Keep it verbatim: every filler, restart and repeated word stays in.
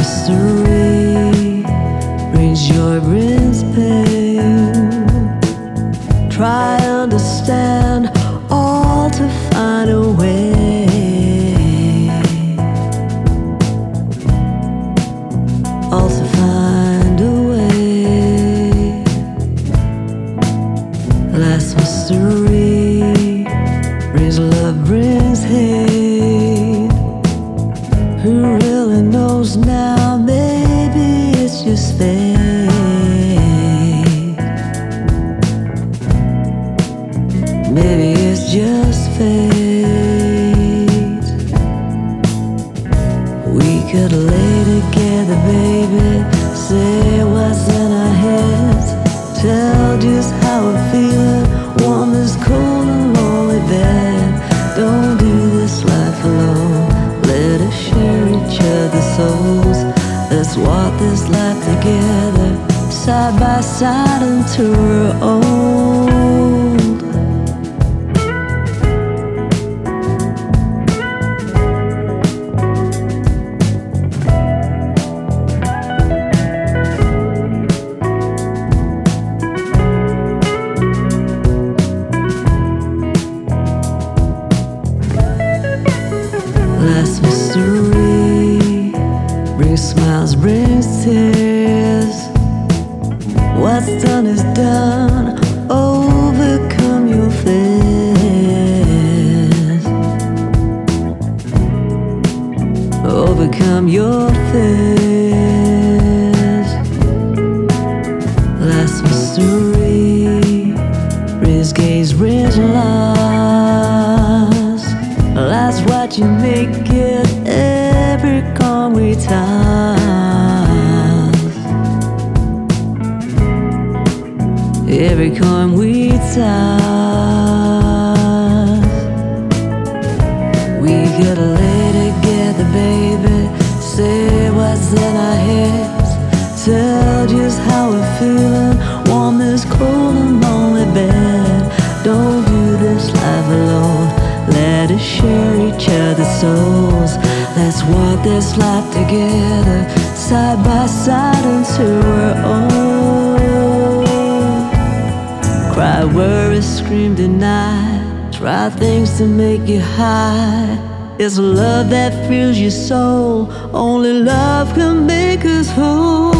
mystery brings joy, brings pain. Try understand all to find a way. All to find a way. Last mystery brings love, brings hate. Who really knows now? Maybe it's just fate. Maybe it's just fate. We could lay together, baby, say what's in our heads, tell just how we're feeling, warm this cold and lonely bed. Don't do this life alone, let us share each other's souls. Let's walk this life together, side by side until we're old. Last mystery brings smiles, brings tears. What's done is done. Overcome your fears. Overcome your fears. Last mystery brings gaze, brings loss. That's what you make it every calm we toss. Every coin we toss. We gotta lay together, baby, say what's in our heads, tell just how we're feeling, warm this cold and lonely bed. Don't do this life alone, let us share each other's souls. Let's walk this life together, side by side until we're old. Cry, worry, scream, deny, try things to make you high. It's love that fills your soul, only love can make us whole.